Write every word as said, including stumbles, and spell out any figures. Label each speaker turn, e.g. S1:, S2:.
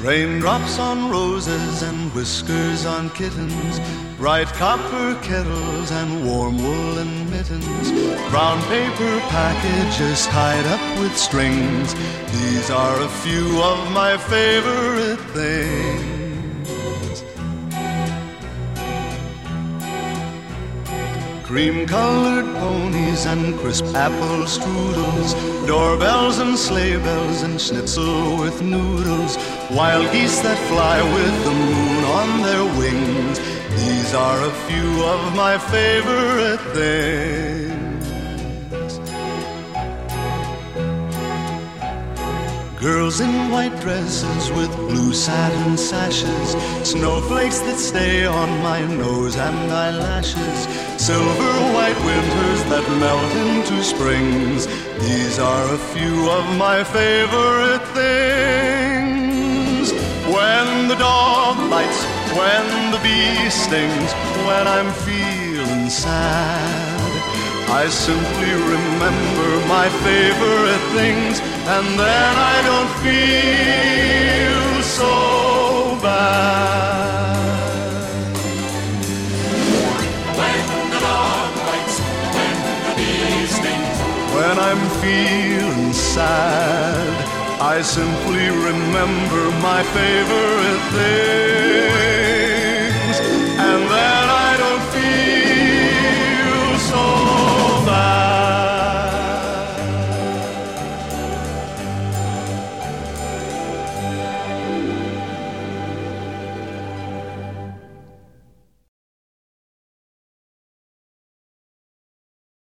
S1: Raindrops on roses and whiskers on kittens, bright copper kettles and warm woolen mittens, brown paper packages tied up with strings. These are a few of my favorite things. Cream-colored ponies and crisp apple strudels, doorbells and sleigh bells and schnitzel with noodles, wild geese that fly with the moon on their wings. These are a few of my favorite things. Girls in white dresses with blue satin sashes, snowflakes that stay on my nose and eyelashes, silver white winters that melt into springs. These are a few of my favorite things. When the dog bites, when the bee stings, when I'm feeling sad, I simply remember my favorite things, and then I don't feel so bad.
S2: When the dog bites, when the bee stings,
S1: when I'm feeling sad, I simply remember my favorite things, and then